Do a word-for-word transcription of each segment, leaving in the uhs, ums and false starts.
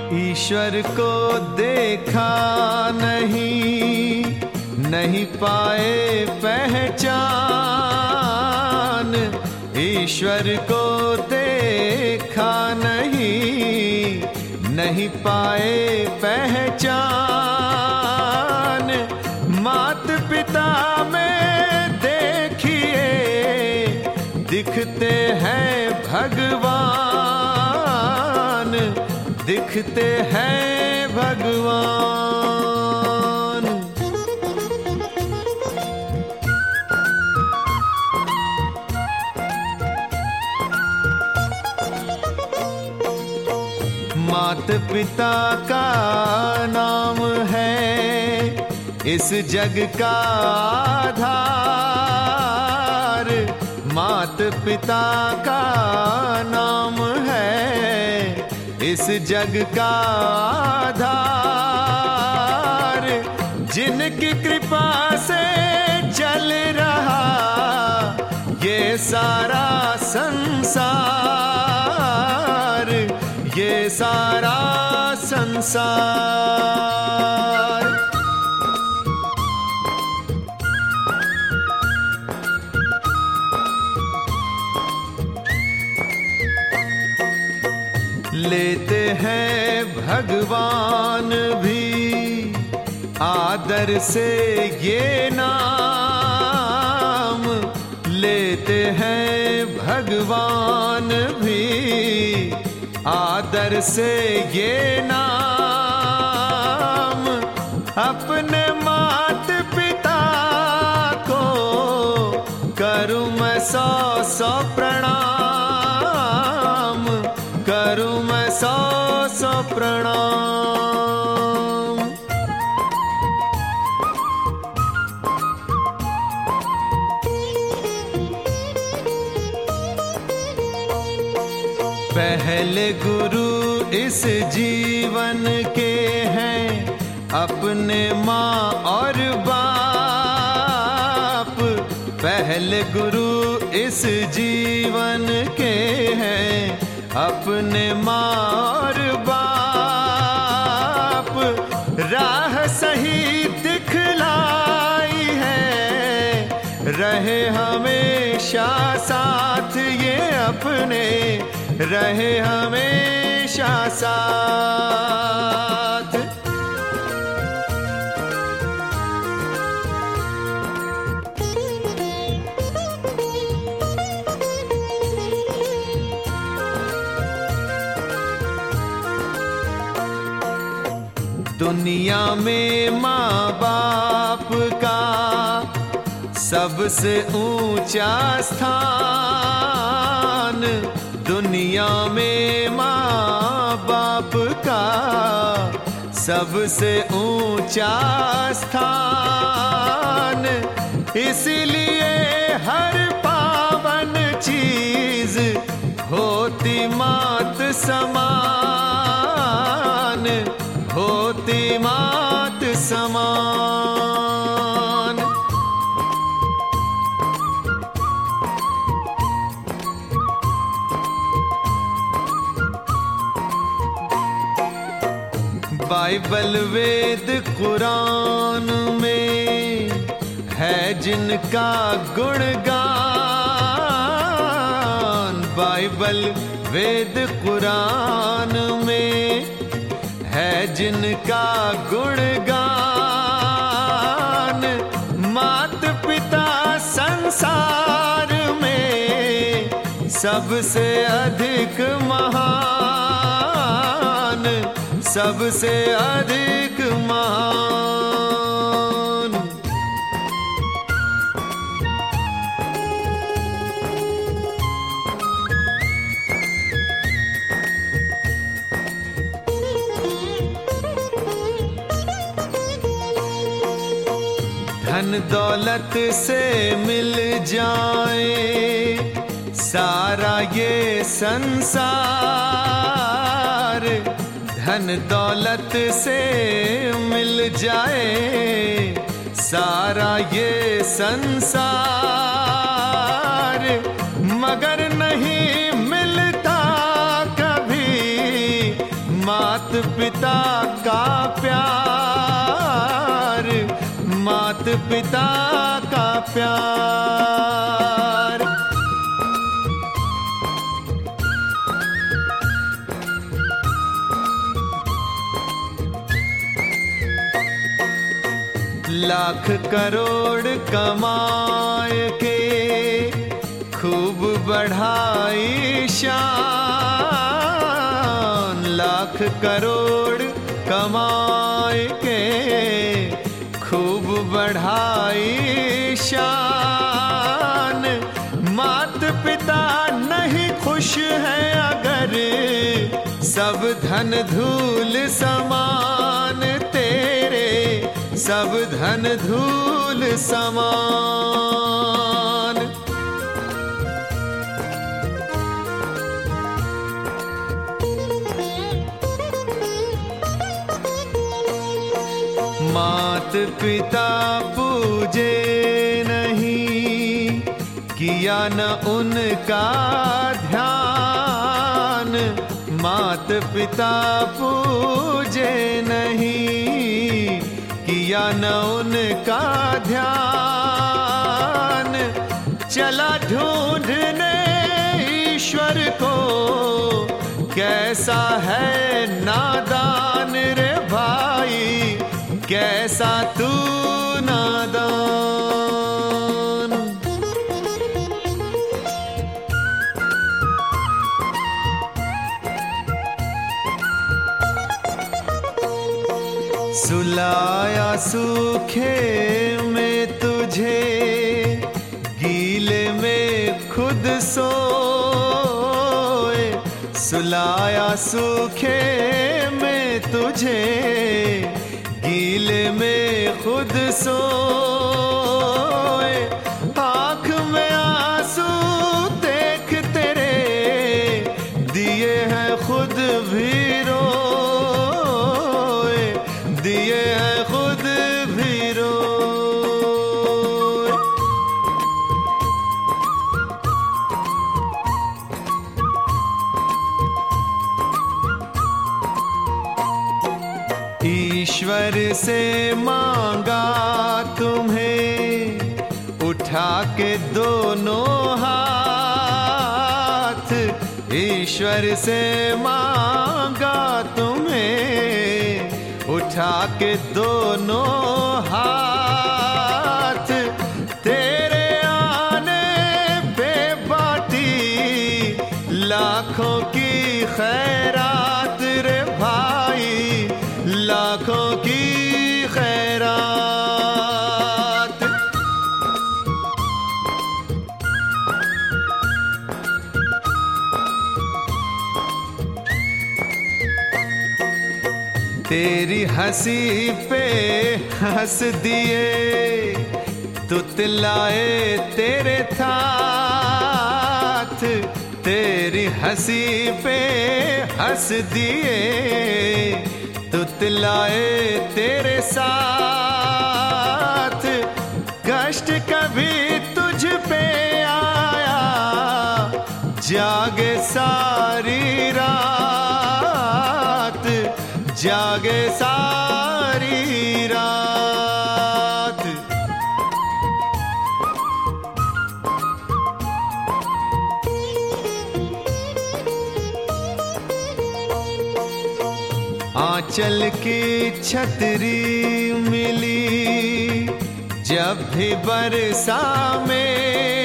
ईश्वर को देखा नहीं, नहीं पाए पहचान। ईश्वर को देखा नहीं, नहीं पाए पहचान। मात पिता में देखिए दिखते हैं भगवान, दिखते हैं भगवान। मात पिता का नाम है इस जग का आधार। मात पिता का नाम है इस जग का आधार। जिनकी कृपा से चल रहा ये सारा संसार, ये सारा संसार। लेते हैं भगवान भी आदर से ये नाम। लेते हैं भगवान भी आदर से ये नाम। अपने मात पिता को करूं मैं सौ सौ प्रणाम, करूं मैं सौ सौ प्रणाम। पहले गुरु इस जीवन के हैं अपने माँ और बाप। पहले गुरु इस जीवन के हैं अपने माँ और बाप। राह सही दिखलाई है, रहे हमेशा साथ ये अपने, रहे हमेशा साथ। दुनिया में माँ बाप का सबसे ऊंचा स्थान। दुनिया में माँ बाप का सबसे ऊंचा स्थान। इसलिए हर पावन चीज होती मात समान, होती मात समान। बाइबल वेद कुरान में है जिनका गुणगान। बाइबल वेद कुरान में है जिनका गुणगान। मात पिता संसार में सबसे अधिक महान, सबसे अधिक महान। धन दौलत से मिल जाए सारा ये संसार। धन दौलत से मिल जाए सारा ये संसार। मगर नहीं मिलता कभी मात पिता का प्यार, मात पिता का प्यार। लाख करोड़ कमाए के खूब बढ़ाई शान, लाख करोड़ कमाए के खूब बढ़ाई शान। मात पिता नहीं खुश है अगर सब धन धूल समान तेरे, सब धन धूल समान। मात पिता पूजे नहीं, किया न उनका ध्यान। मात पिता पूजे नहीं, किया न उनका ध्यान। चला ढूंढने ईश्वर को, कैसा है नादान रे भाई, कैसा तू नादान। सुलाया सूखे में तुझे, गीले में खुद सोए। सुलाया सूखे में तुझे, गीले में खुद सोए। आँख में आंसू देख तेरे, दिए हैं खुद भी रोए, दिए हैं खुद भी रोए। ईश्वर से मांगा तुम्हें उठा के दोनों हाथ, ईश्वर से मांगा तुम्हें उठा के दोनों हाथ। तेरे आने पे बाटी लाखों की खैरात रे भाई, लाखों की खैरात। तेरी हंसी पे हंस दिए, तुतलाए तेरे साथ। तेरी हंसी पे हंस दिए, तुतलाए तेरे साथ। कष्ट कभी तुझ पे आया, जागे सारी रात, जागे सारी रात। आंचल की छतरी मिली जब भी बरसा में,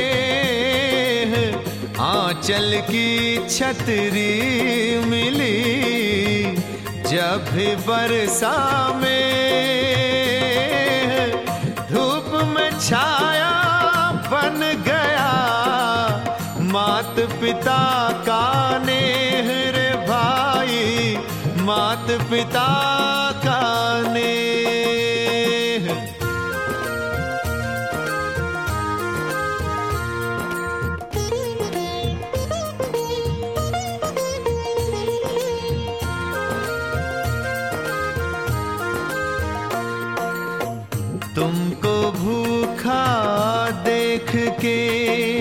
आंचल की छतरी मिली जब भी बरसा में। धूप में छाया बन गया मात पिता का नेह रे भाई, मात पिता का नेह। तुमको भूखा देख के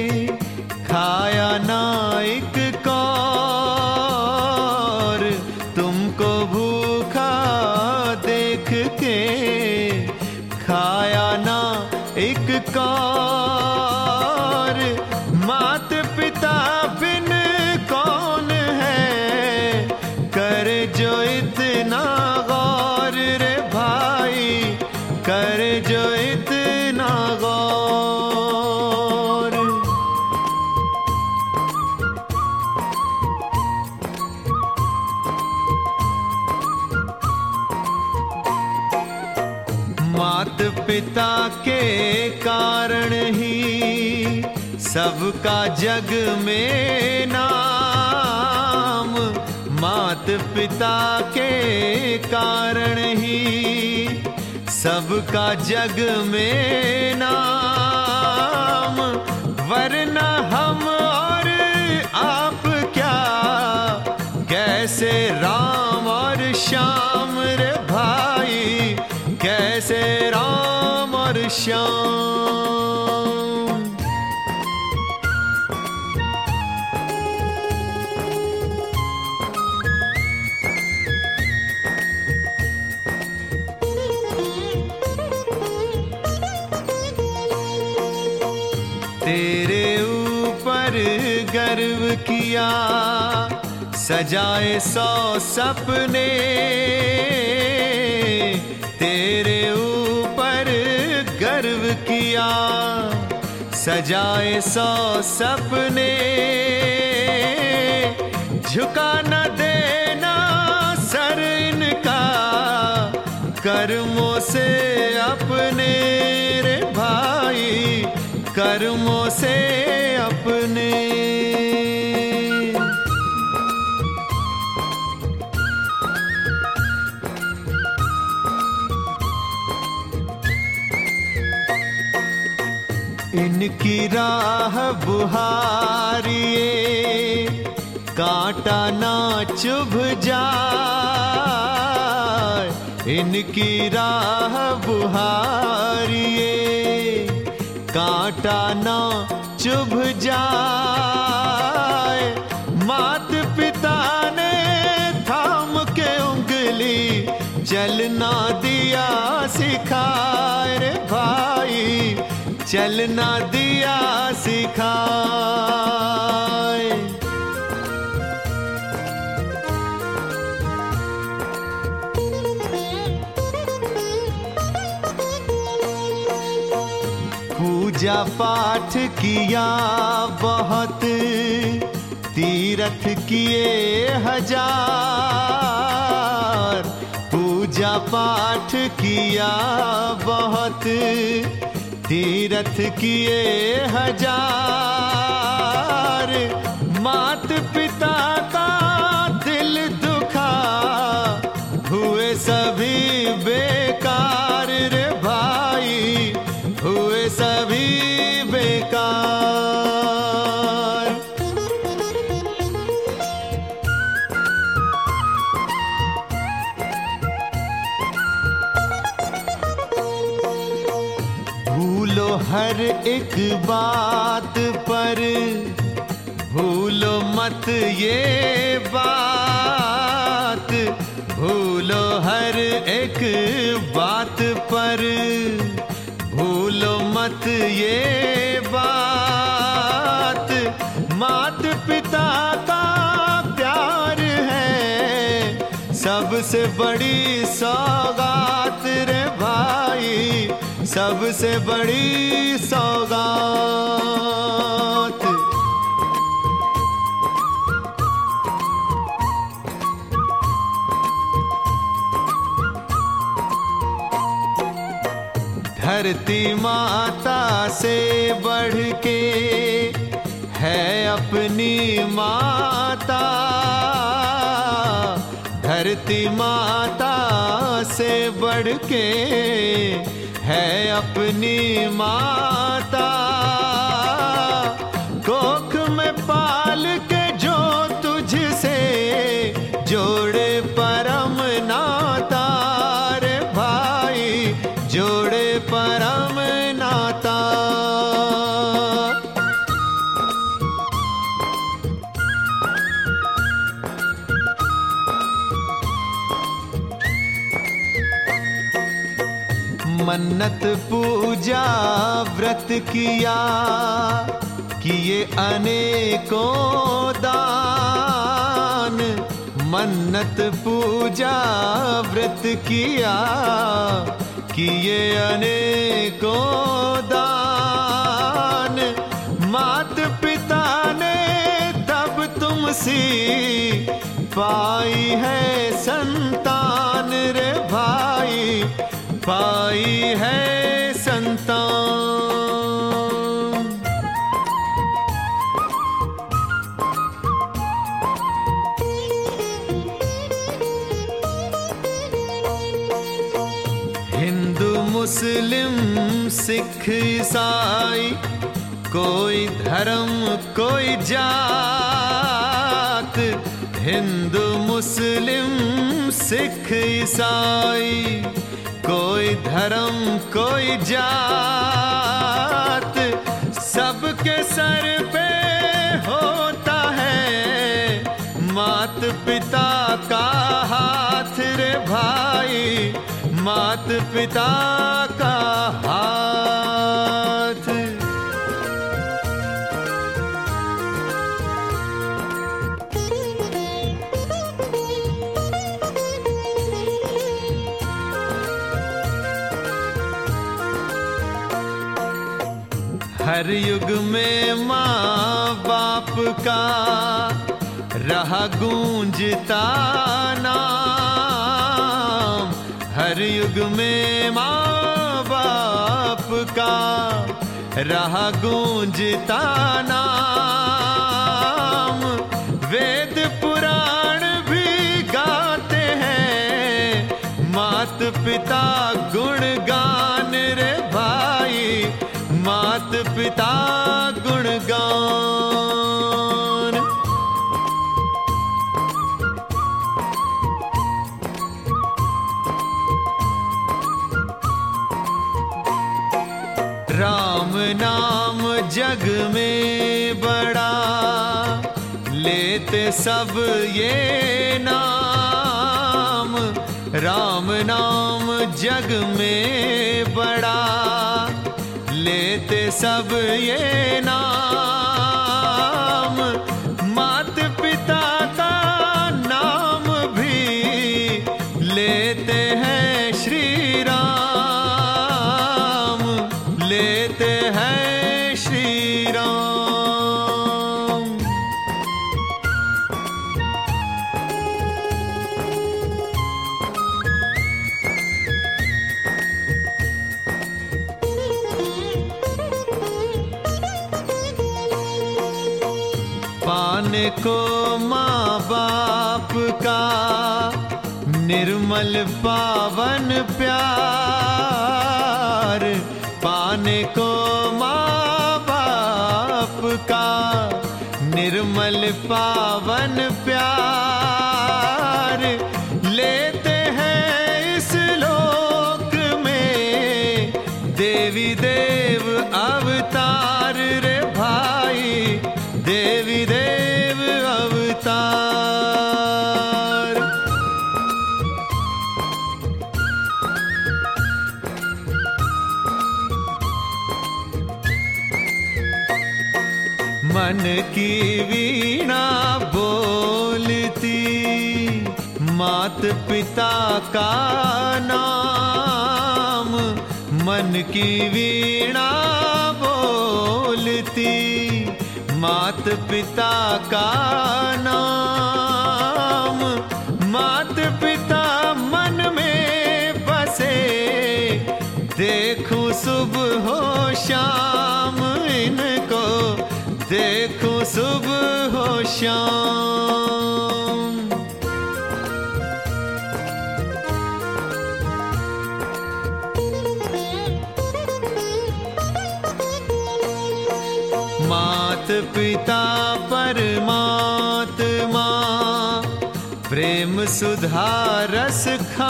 खाया ना एक कौर, तुमको भूखा देख के खाया ना एक कौर। मात पिता बिन कौन है करे जो इतना गौर रे भाई, करे जो इतना गौर। मात पिता के कारण ही सबका जग में नाम, मात पिता के कारण ही सबका जग में नाम। वरना हम और आप क्या कैसे राम और श्याम रे भाई, कैसे राम और श्याम। तेरे ऊपर गर्व किया सजाए सौ सपने, तेरे ऊपर गर्व किया सजाए सौ सपने। झुका न देना सर इनका कर्मों से अपने रे भाई, कर्मों से अपने। इनकी राह बुहारिए कांटा ना चुभ जाए, इनकी राह बुहारिए कांटा ना चुभ जाए। मात पिता ने थाम के उंगली चलना दिया सिखाए रे भाई, चलना दिया सिखाए। पूजा पाठ किया बहुत तीर्थ किए हजार, पूजा पाठ किया बहुत तीर्थ किए हजार। मात पिता का दिल दुखा हुए सभी बेकार रे भाई, हुए सभी बेकार। भूलो हर एक बात पर, भूलो मत ये बात, भूलो हर एक बात पर, भूलो मत ये बात। मात पिता का प्यार है सबसे बड़ी सौगात रे भाई, सबसे बड़ी सौगात। धरती माता से बढ़ के है अपनी माता, धरती माता से बढ़ के है अपनी माता। कोख में पाल के जो तुझसे जोड़े परम नाता रे भाई, जोड़े परम नाता। मन्नत पूजा व्रत किया, किए अनेकों दान। मन्नत पूजा व्रत किया, किए अनेकों दान। मात पिता ने तब तुमसी पाई है संतान रे भाई, पाई है संतान। हिंदू मुस्लिम सिख ईसाई, कोई धर्म कोई जात। हिंदू मुस्लिम सिख ईसाई, कोई धर्म कोई जात। सबके सर पे होता है मात पिता का हाथ रे भाई, मात पिता का हाथ। हर युग में माँ बाप का रहा गूंजता नाम। हर युग में माँ बाप का रहा गूंजता नाम। वेद पुराण भी गाते हैं मात पिता गुणगान रे भाई, मात पिता गुणगान। राम नाम जग में बड़ा, लेते सब ये नाम। राम नाम जग में बड़ा, लेते सब ये नाम। मात पिता का नाम भी लेते हैं श्री राम, लेते हैं श्री राम। पाने को माँ बाप का निर्मल पावन प्यार। पाने को माँ बाप का निर्मल पावन प्यार। लेते हैं इस लोक में देवी देव अवतार रे भाई, देवी देव अवतार। मन की वीणा बोलती मात पिता का नाम। मन की वीणा बोलती मात पिता का नाम। मात पिता मन में बसे, देखूं सुबह हो शाम इनको, देखूं सुबह हो शाम। मात पिता परमात्मा, प्रेम सुधा रस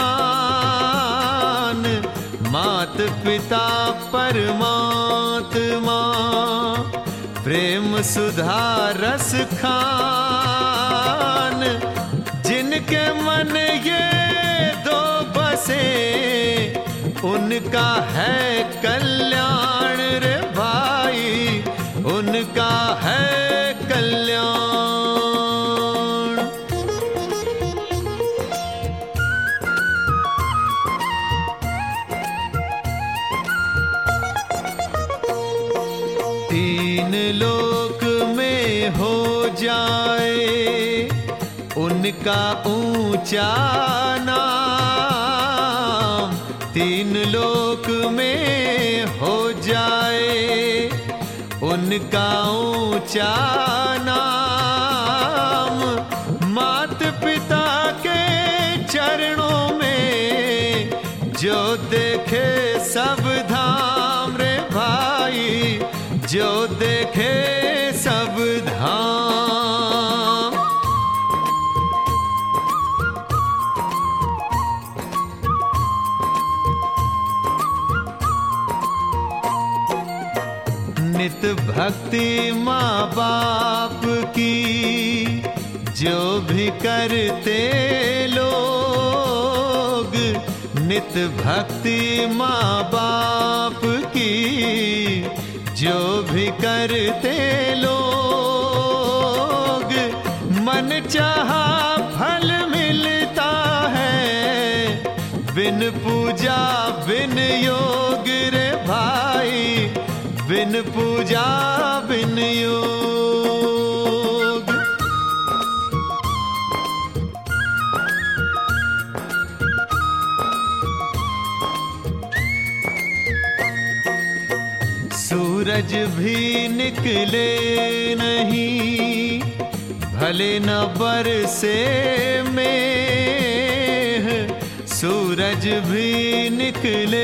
खान। मात पिता परमात्मा, प्रेम सुधा रस खान। जिनके मन ये दो बसे, उनका है कल्याण रे भाई, उनका है कल्याण। तीन लोक में हो जाए उनका ऊंचा नाम, तीन लोक में हो जाए उनका ऊंचा नाम। मात पिता के चरणों में जो देखे सब धाम रे भाई, जो देखे सब धाम। नित भक्ति माँ बाप की जो भी करते लोग, नित भक्ति माँ बाप की जो भी करते लोग, मन चाहा फल मिलता है बिन पूजा बिन योग रे भाई, बिन पूजा बिन योग। सूरज भी निकले नहीं भले न बरसे मेघ, सूरज भी निकले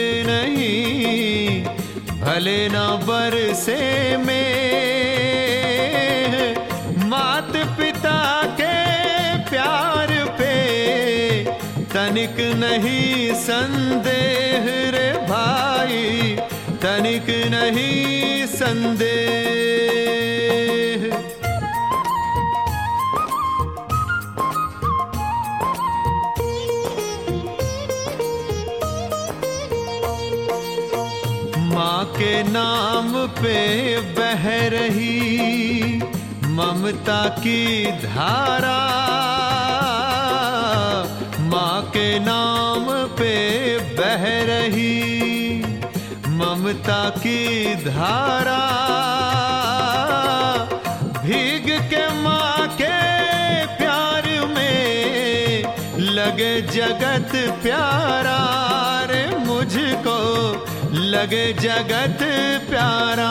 नहीं भले न बरसे मेघ। मात पिता के प्यार पे तनिक नहीं संदेह रे भाई, तनिक नहीं संदेह। माँ के नाम पे बह रही ममता की धारा, माँ के नाम पे बह रही ममता की धारा। भीग के माँ के प्यार में लगे जगत प्यारा रे मुझको, लगे जगत प्यारा।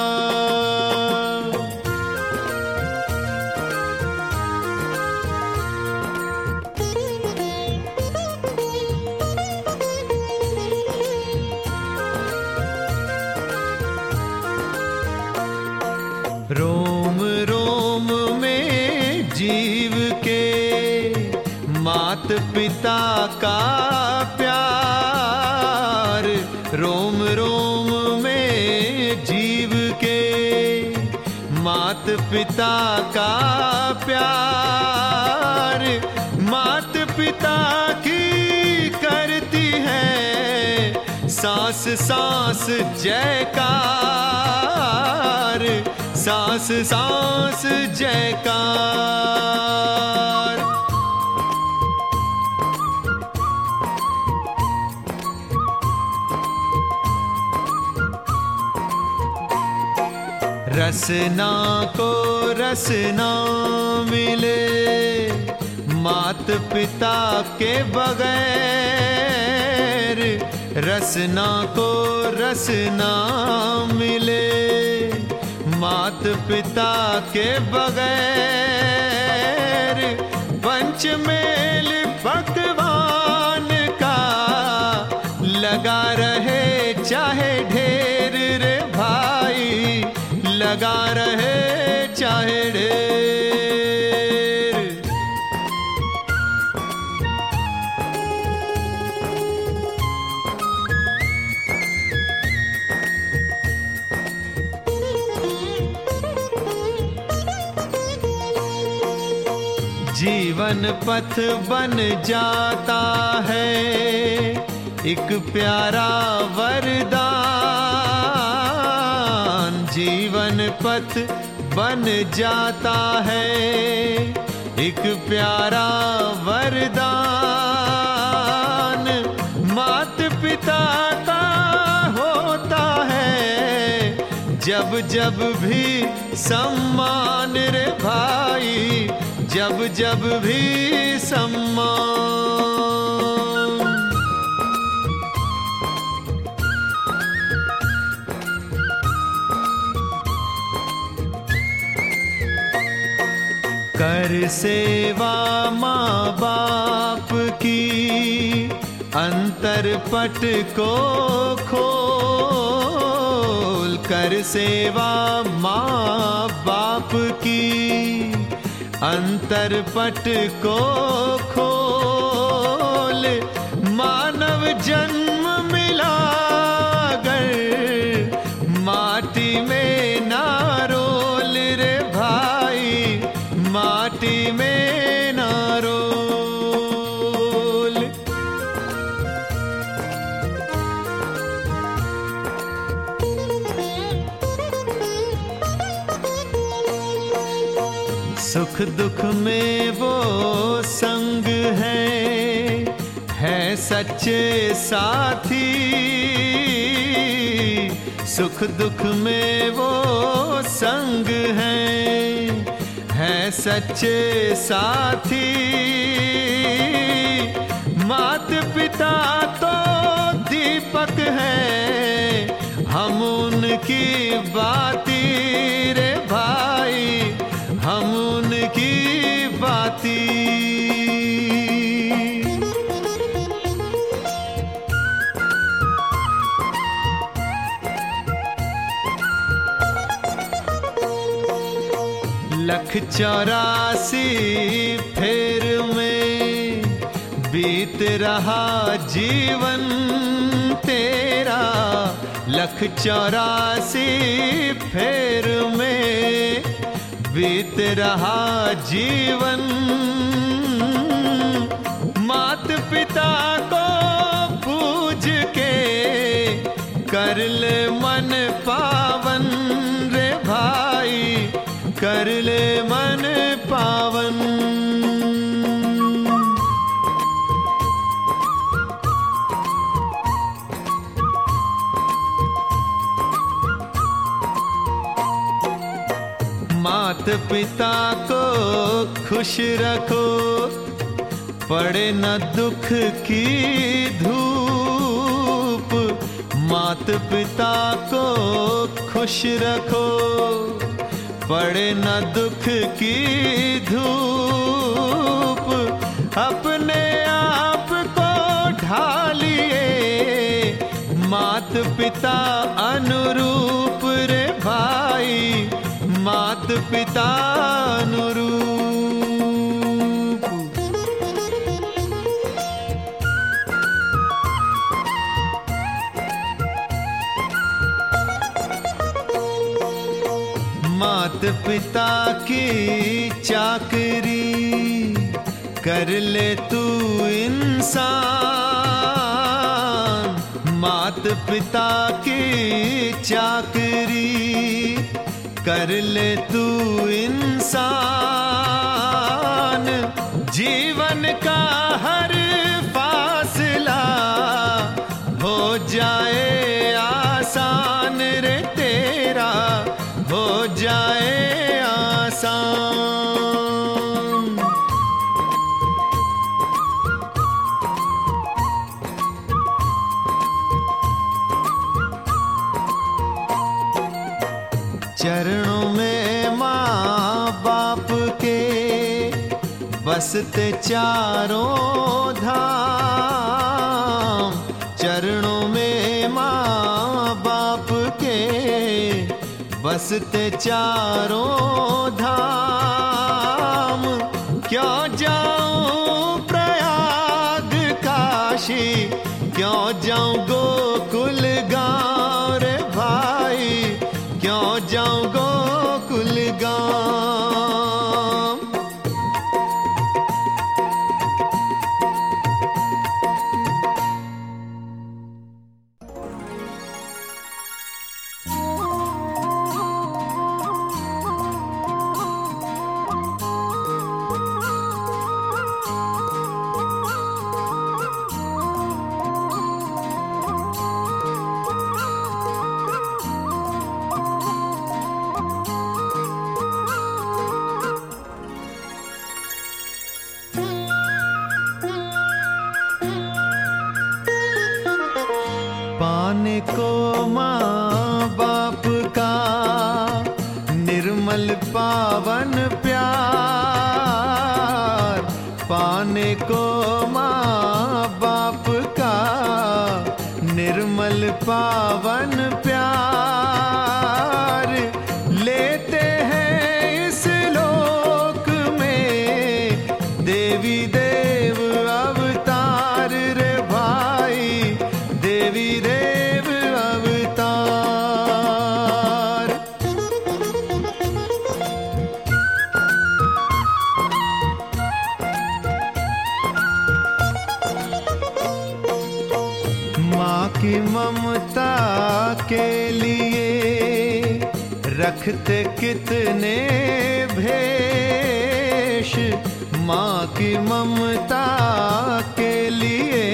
रोम रोम में जीव के मात पिता का प्यार, रोम रोम में जीव के मात पिता का प्यार। मात पिता की करती है सांस सांस जयकार, सांस सांस जयकार। रसना को रसना मिले मात पिता के बगैर, रसना को रसना मिले मात पिता के बगैर। पंचमेल पकवान का लगा रहे चाहे ढेर रे भाई, लगा रहे चाहे ढेर। जीवन पथ बन जाता है एक प्यारा वरदान जीवन पथ बन जाता है। एक प्यारा वरदान मात पिता का होता है। जब जब भी सम्मान रे भाई, जब जब भी सम्मान। कर सेवा माँ बाप की, अंतर पट को खोल। कर सेवा माँ बाप की, अंतर पट को खोल। मानव जन्म मिला गर, माटी में ना रोल रे भाई, माटी में ना रोल। सुख दुख में वो संग है, है सच्चे साथी। सुख दुख में वो संग है, है सच्चे साथी। मात पिता तो दीपक है, हम उनकी बाती रे भाई, हम उनकी बाती। लख चौरासी फेर में बीत रहा जीवन तेरा। लख चौरासी फेर में बीत रहा जीवन। मात पिता को पूज के कर ले मन पावन रे भाई, कर ले मन पावन। मात पिता को खुश रखो, पड़े न दुख की धूप। मात पिता को खुश रखो, पड़े न दुख की धूप। अपने आप को ढालिए मात पिता अनुरूप रे भाई, मात पिता अनुरूप। मात पिता की चाकरी कर ले तू इंसान। मात पिता की चाकरी कर ले तू इंसान। जीवन का हर फासला हो जाए आसान रे तेरा, हो जाए आसान। चरणों में माँ बाप के बसते चारों धाम। चरणों में माँ बाप के बसते चारों धाम। क्यों जाऊं प्रयाग काशी, क्यों जाऊं गोकुल गाँव रे भाई, क्यों जाऊं गोकुल गाँव। पाने को माँ बाप का निर्मल पावन प्यार, पाने को माँ बाप का निर्मल पावन प्यार, लेते हैं इस लोक में देवी देव अवतार रे भाई, देवी देव अवतार। माँ की ममता के लिए रखते कितने भेष, माँ की ममता के लिए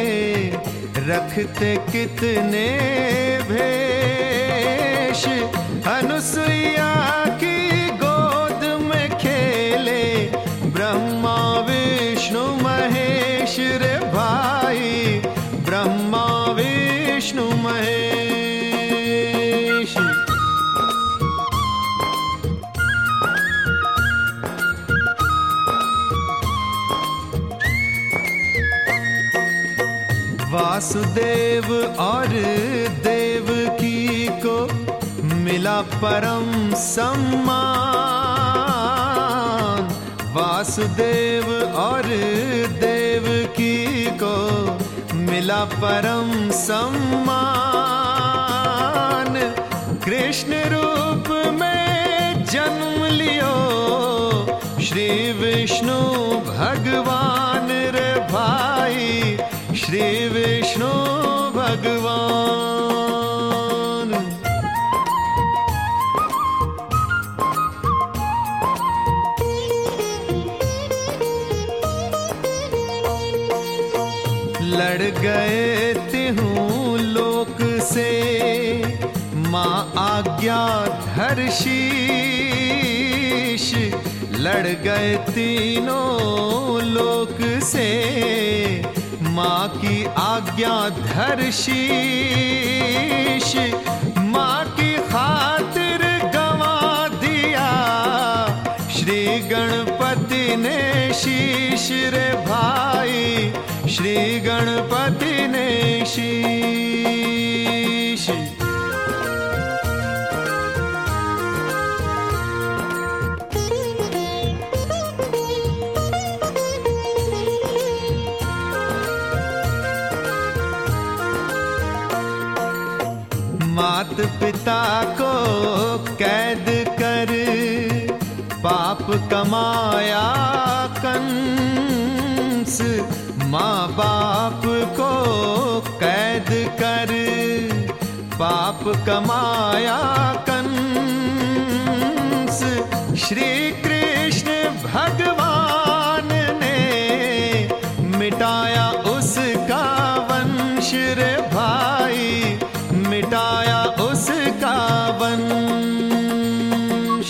रखते कितने भेष, अनुसुईया की गोद में खेले ब्रह्मा विष्णु महेश रे भाई, ब्रह्मा विष्णु महेश। वासुदेव और देवकी को मिला परम सम्मान, वासुदेव और देवकी को मिला परम सम्मान, कृष्ण रूप में जन्म लियो श्री विष्णु भगवान रे भाई, श्री विष्णु भगवान। लड़ गए तिहूं लोक से माँ आज्ञाधर शीश, लड़ गए तीनों लोक से माँ की आज्ञाधर शीश, माँ की खातिर गंवा दिया श्री गणपति ने शीश रे भाई, श्री गणपति ने शीश। मात पिता को कैद कर पाप कमाया कंस, माँ बाप को कैद कर पाप कमाया कंस, श्री कृष्ण भगवान ने मिटाया उसका वंश रे भाई, मिटाया उसका वंश।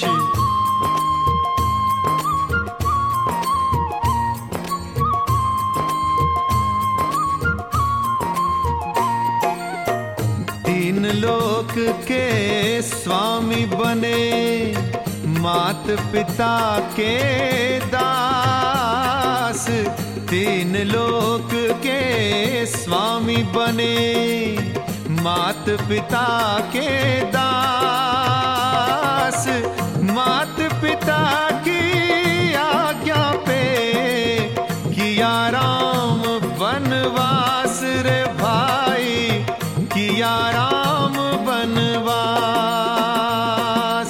तीन लोक के स्वामी बने मात पिता के दास, तीन लोक के स्वामी बने मात पिता के दास, मात पिता की आज्ञा पे किया राम वनवास रे भाई, किया राम वनवास।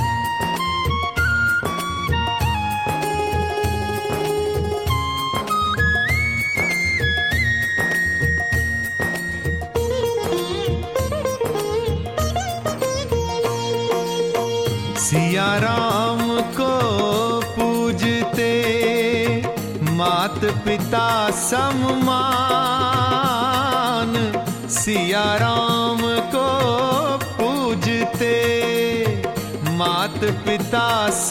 सिया राम को पूजते मात पिता सम्मान, सिया राम को पूजते मात पिता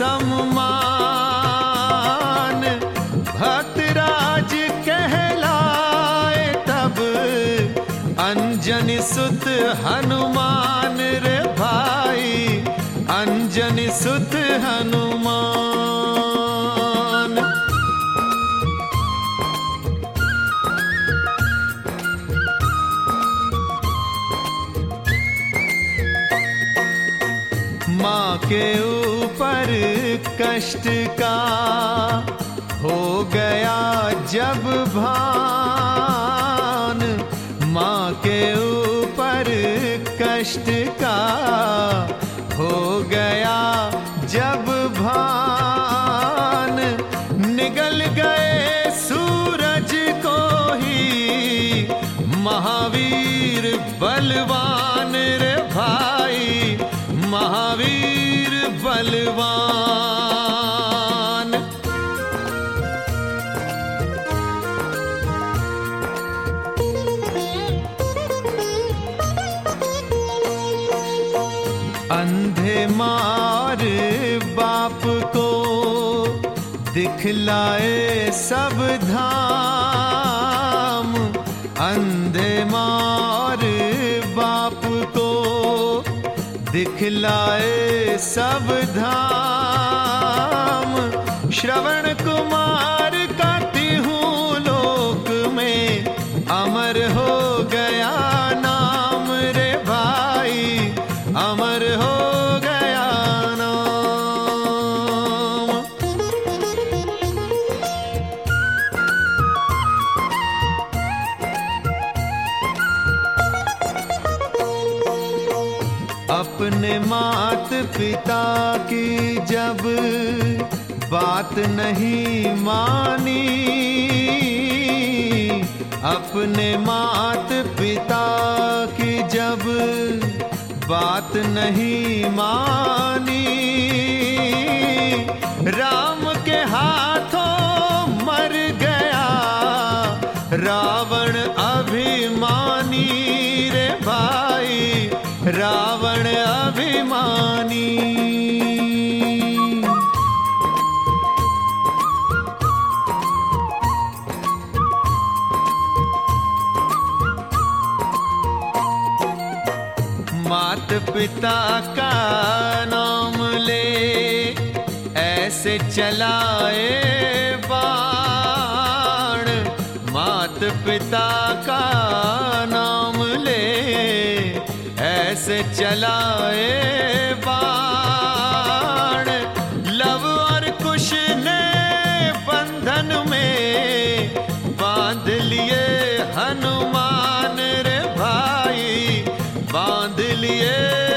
सम्मान, भक्तराज कहलाए तब अंजनी सुत हनुमान रे भाई, अंजनी सुत हनुमान। माँ के ऊपर कष्ट का हो गया जब भान, माँ के ऊपर कष्ट का हो गया जब भान, निगल गए सूरज को ही महावीर बलवान रे भाई, महावीर बलवान। अंधे मार बाप को दिखलाए सब धाम, अंधे मार बाप को दिखलाए सब धाम। श्रवण कुमार का तिहु लोक में अमर हो गया नाम रे भाई, अमर हो गया नाम। अपने मात पिता की जब बात नहीं मानी, अपने मात पिता की जब बात नहीं मानी, राम के हाथों मर गया रावण अभिमानी रे भाई, रावण अभिमानी। मात पिता का नाम ले ऐसे चलाए बाण, मात पिता का नाम ले ऐसे चलाए बाण। लव और कुश ने बंधन में बांध लिए हनुमान रे भाई, बांध लिए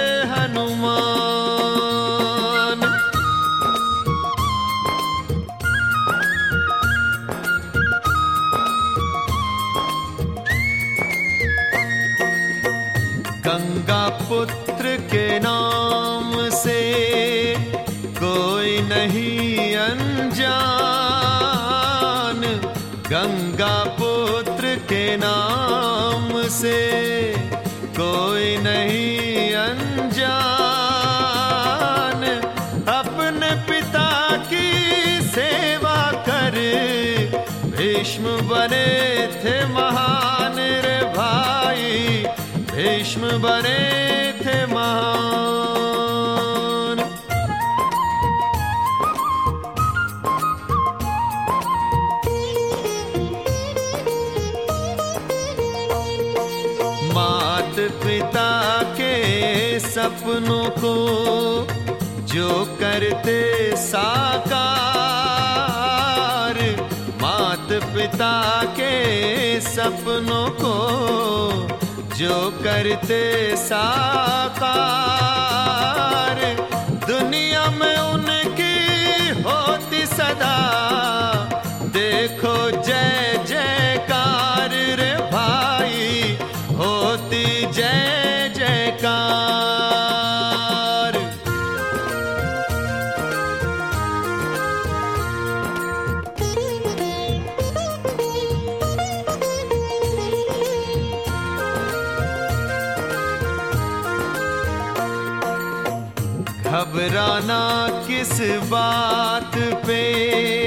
हनुमान। गंगा पुत्र के नाम से कोई नहीं अनजान, गंगा पुत्र के नाम से कोई नहीं अनजान। अपने पिता की सेवा कर भीष्म बने थे महान रे भाई, भीष्म बने थे महान। मात पिता के सपनों को जो करते साकार, मात पिता के सपनों को जो करते साकार, दुनिया में उनकी होती सदा देखो जय जयकार रे भाई, होती जय जयकार। घबराना किस बात पे,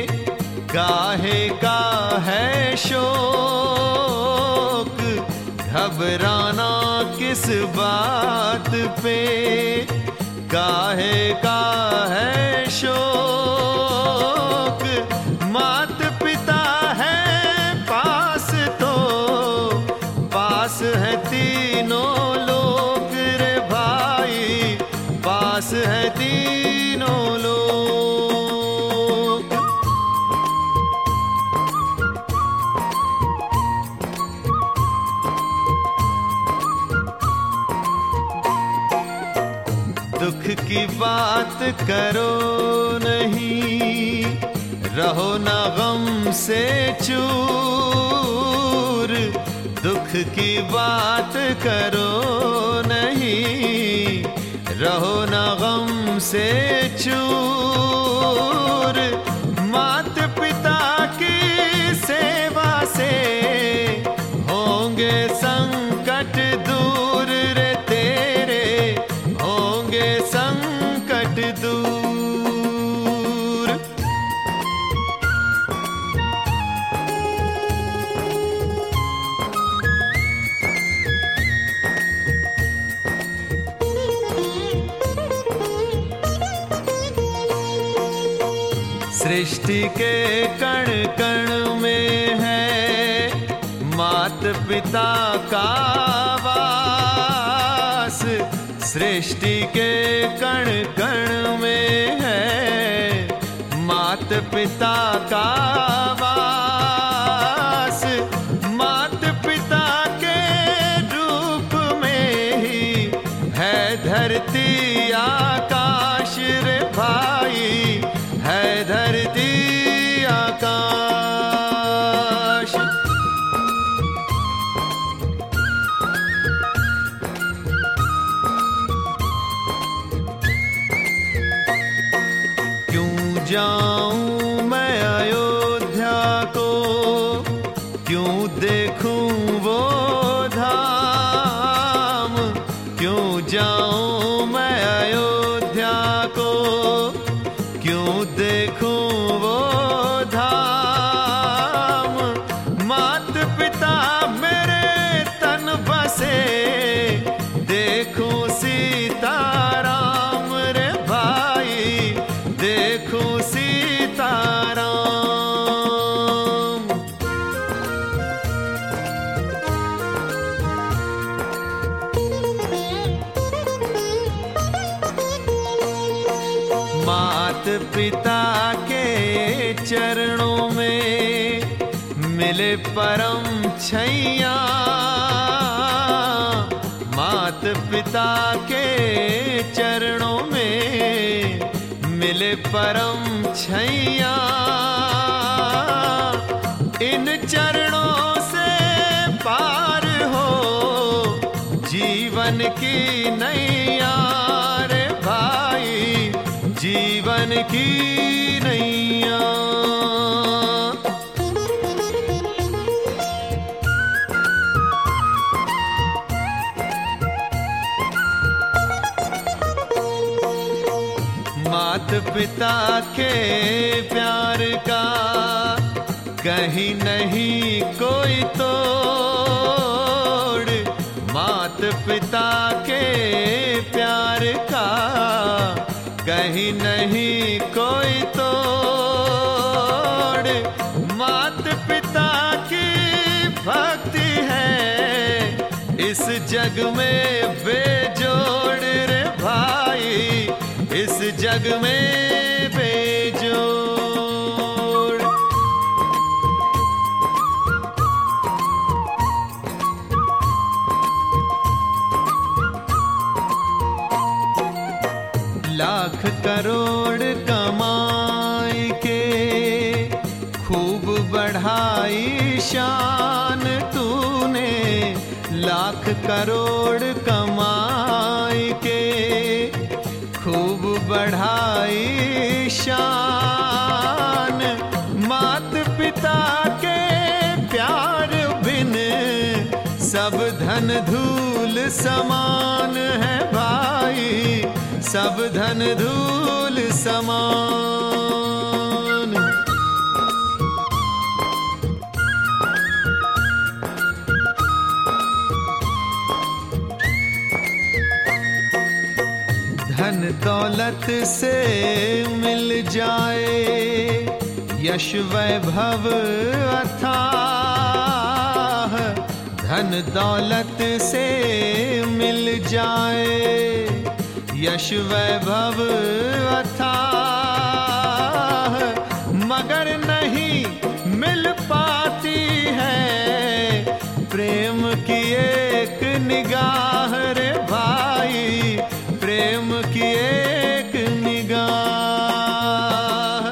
काहे का है शोक, घबराना किस बात पे, काहे का है शोक। मात पिता है पास तो पास है तीनों लोक रे भाई, पास है तीनों लोक। दुख की बात करो नहीं, रहो ना गम से चूर। दुख की बात करो नहीं, रहो ना गम से चूर। मात पिता की सेवा से होंगे संकट दूर रे तेरे, होंगे संकट दूर। सृष्टि के कण कण में है मात पिता का वास। सृष्टि के कण कण में है मात पिता का वास। मात पिता के रूप में ही है धरती आकाश रे भाई, है धरती आकाश। क्यों जाऊं मैं अयोध्या को, क्यों देखूं वो धाम। क्यों जाऊं मैं अयोध्या को, क्यों देखूं वो धाम। मात पिता मेरे तन बसे, देखूं सीताराम रे भाई, देखूं सीताराम। मात पिता के चरणों में मिले परम छैया। मात पिता के चरणों में मिले परम छैया। इन चरणों से पार हो जीवन की नैया रे भाई, जीवन की नैया। मात पिता के प्यार का कहीं नहीं कोई तोड़। मात पिता के प्यार का कहीं नहीं कोई तोड़। मात पिता की भक्ति है इस जग में बेजोड़ रे भाई, इस जग में बेजोड़। लाख करोड़ कमाई के खूब बढ़ाई शान तूने। लाख करोड़ कमाई के खूब बढ़ाई शान। मात पिता के प्यार बिन सब धन धूल समान है भाई, सब धन धूल समान। दौलत से मिल जाए, यश वैभव अथाह धन दौलत से मिल जाए, यश वैभव अथाह मगर नहीं मिल पाती है प्रेम की एक निगाह रे भाई, प्रेम की एक निगाह।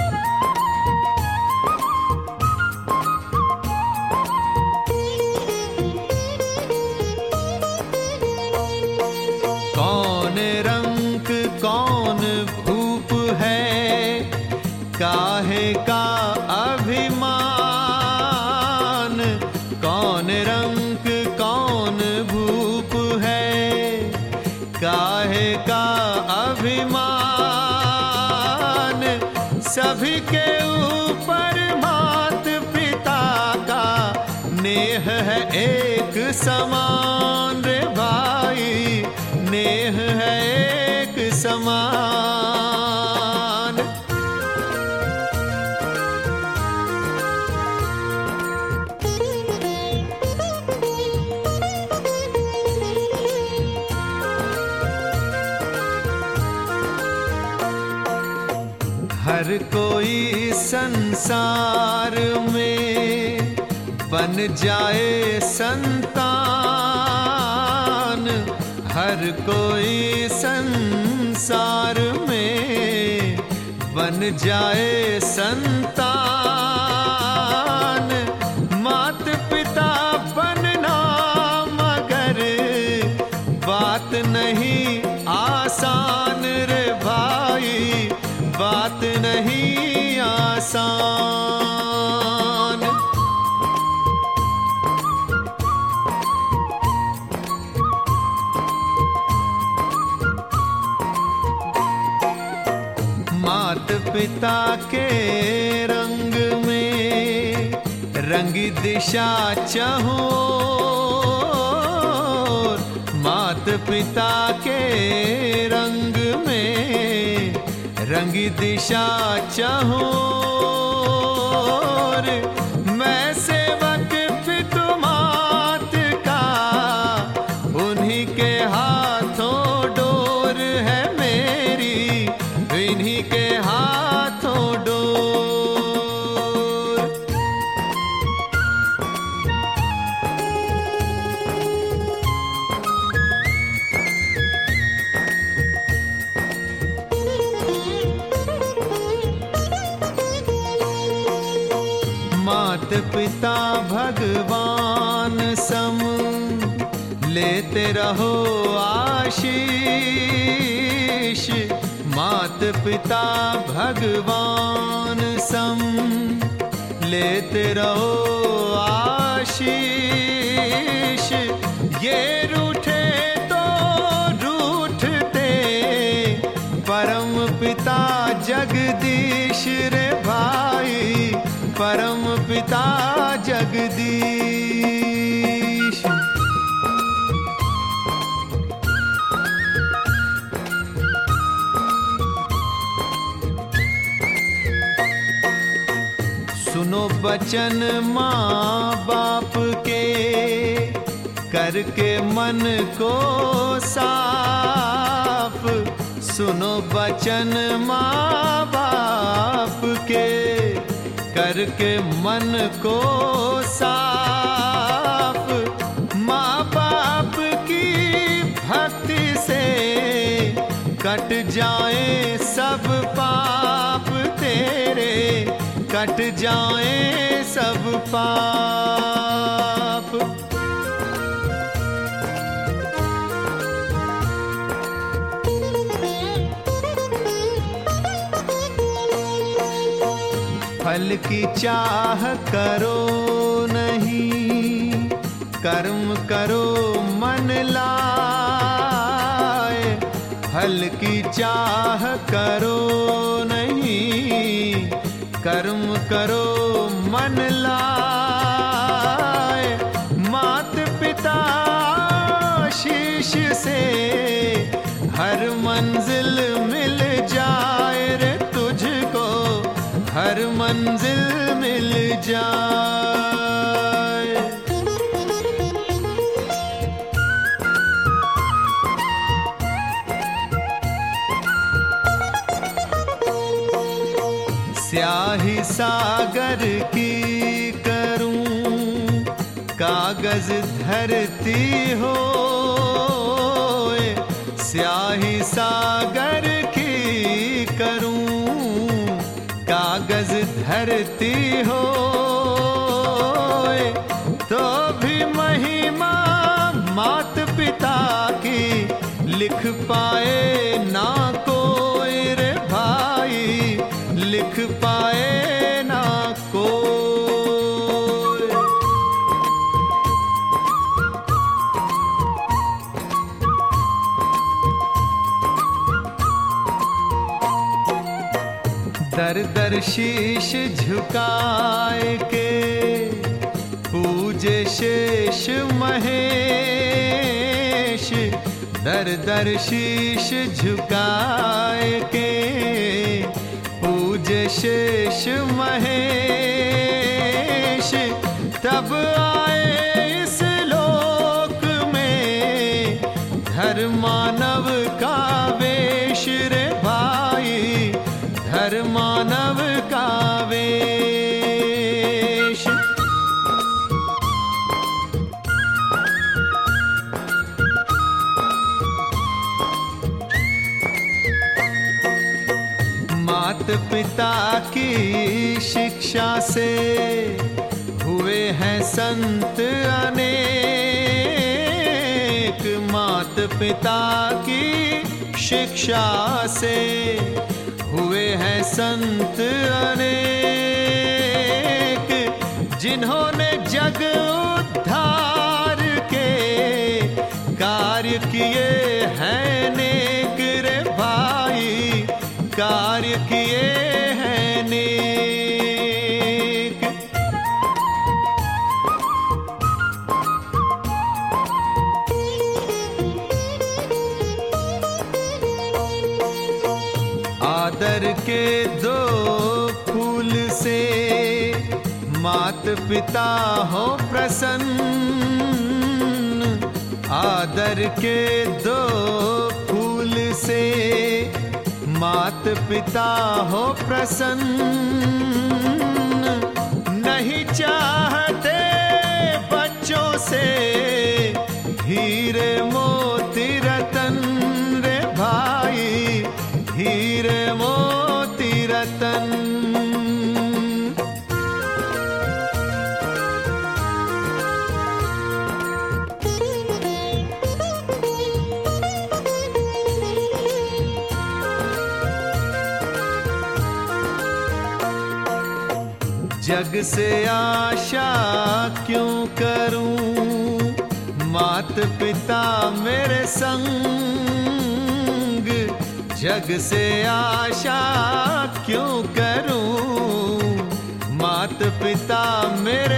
कौन रंग कौन भूप है, काहे का अभिमान, कौन रंग कौन भूप है, काहे का अभिमान, सभी के ऊपर मात पिता का नेह है एक समान रे भाई, नेह है एक समान। हर कोई संसार में बन जाए संतान, हर कोई संसार में बन जाए संतान, मात पिता बनना मगर बात नहीं आसान रे भाई, बात नहीं आसान। मात पिता के रंग में रंगी दिशा चहुओर, मात पिता के रंग में रंगी दिशा चहुओर, मैं सेवक पितु मात का, उन्हीं के हाथों डोर है मेरी, इन्हीं के हाथों डोर। मात पिता भगवान सम लेते रहो आशीष, मात पिता भगवान सम लेते रहो आशीष, ये रूठे तो रूठते परम पिता जगदीश रे भाई, परम पिता जगदीश। सुनो बचन माँ बाप के, करके मन को साफ, सुनो बचन माँ बाप के, करके मन को साफ, माँ बाप की भक्ति से कट जाए सब पाप तेरे, कट जाए सब पाप। फल की चाह करो नहीं, कर्म करो मन लाए, फल की चाह करो नहीं, कर्म करो मन लाए, मात पिता आशीष से हर मंजिल जाए। स्याही सागर की करूं कागज धरती हो, स्याही सागर की करूं कागज धरती हो, तो भी महिमा मात पिता की लिख पाए ना कोई रे भाई, लिख पाए ना कोई। दर दर शीश झुकाए के पूजे शेष महेश, दर दर शीश झुकाए के पूजे शेष महेश, तब आए इस लोक में धर्मानव का वेश रे भाई, धर्मानव का वेश। मात पिता की शिक्षा से हुए हैं संत अनेक, मात पिता की शिक्षा से हुए हैं संत अनेक, जिन्होंने जग उद्धार के कार्य किए हैं नेक रे भाई, कार्य किए हैं नेक। आदर के दो फूल से मात पिता हो प्रसन्न, आदर के दो फूल से मात पिता हो प्रसन्न, नहीं चाहते बच्चों से हीरे मोती रतन रे भाई, हीरे मोती रतन। जग से आशा क्यों करूं मात पिता मेरे संग, जग से आशा क्यों करूं मात पिता मेरे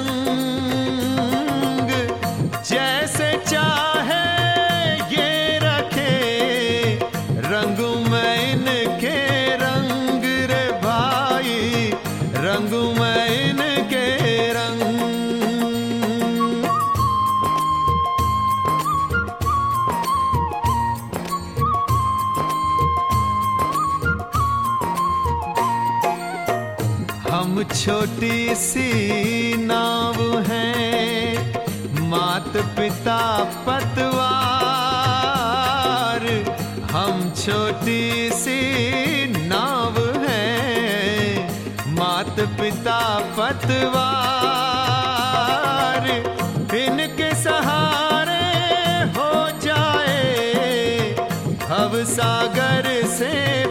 संग, जैसे चाहे ये रखे रंगू मैं इनके रंग रे भाई, रंगू मैं इनके रंग। हम छोटी सी नाव हैं, मात पिता पतवार, हम छोटी सी नाव हैं, मात पिता पतवार, इनके सहारे हो जाए भव सागर से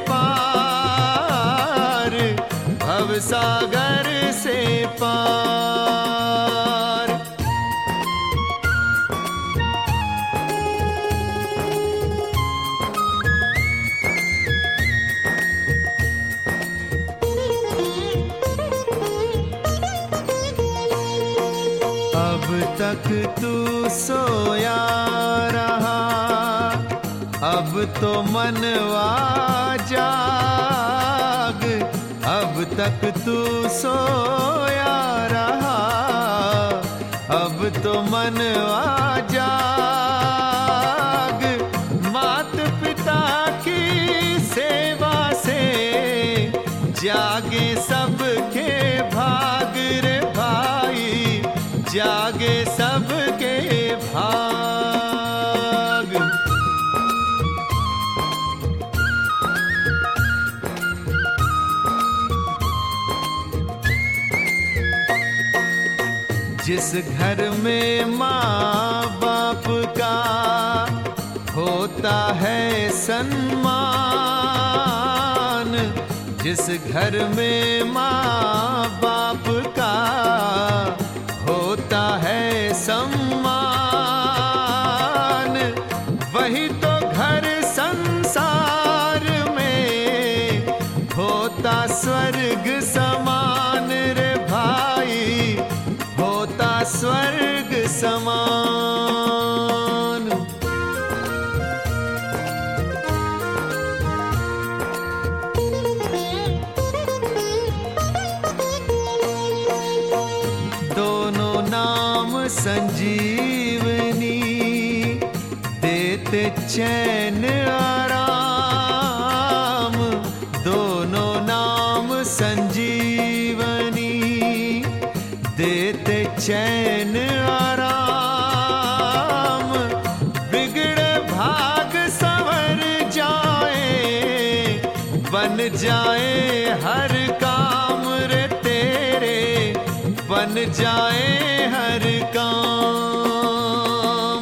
पार, भव सागर से पार। अब तक तू सोया रहा, अब तो मनवा जाग, अब तक तू सोया रहा, अब तो मन जाग। मात पिता की सेवा से जागे सबके भाग रे भाई, जागे सबके भाग। जिस घर में माँ बाप का होता है सम्मान, जिस घर में माँ बाप का होता है सम्मान, वही तो घर संसार में होता स्वर्ग समान रे भाई, होता स्वर्ग समान। दोनों नाम संजीवनी देते चैन आराम, दोनों नाम संजीवनी देते चैन आराम। बिगड़े भाग संवर जाए, बन जाए हर काम रे तेरे, बन जाए हर काम।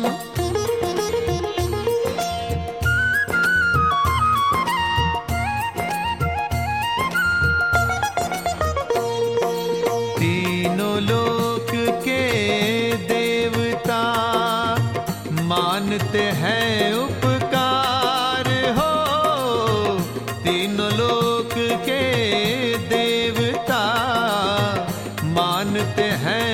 तीनों लोक के देवता मानते हैं उपकार हो, तीनों लोक के देवता मानते हैं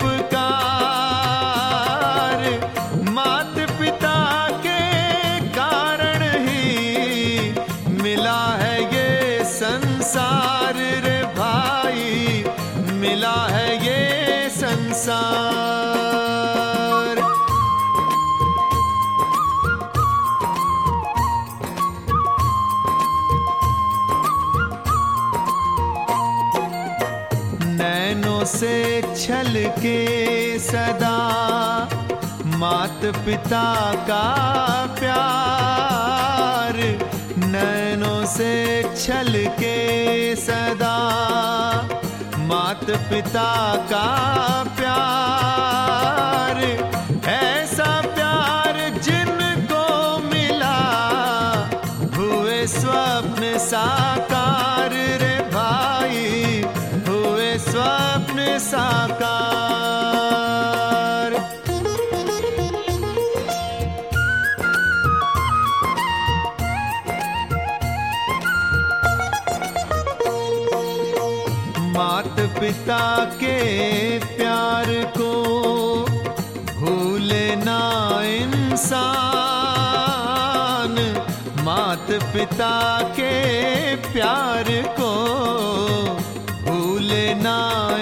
उपकार। मात पिता के कारण ही मिला है ये संसार रे भाई, मिला है ये संसार। नैनों से छल के सदा मात पिता का प्यार, नैनों से छल के सदा मात पिता का प्यार। ऐसा प्यार जिनको मिला हुए स्वप्न साकार रे भाई, हुए स्वप्न साकार। मात पिता के प्यार को भूले ना इंसान, मात पिता के प्यार को भूले ना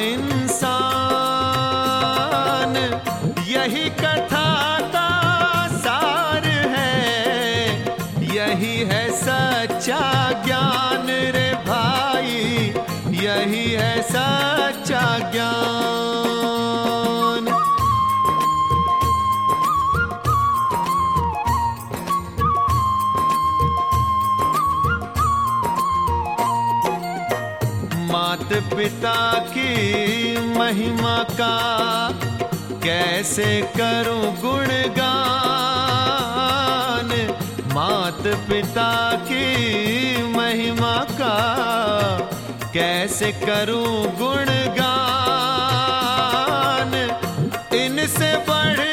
इंसान। यही कथा का सार है, यही है सच्चा ज्ञान रे भाई, यही है सच्चा ज्ञान। मात पिता की महिमा का कैसे करूं गुणगान, मात पिता की महिमा का कैसे करूं गुणगान। इनसे बढ़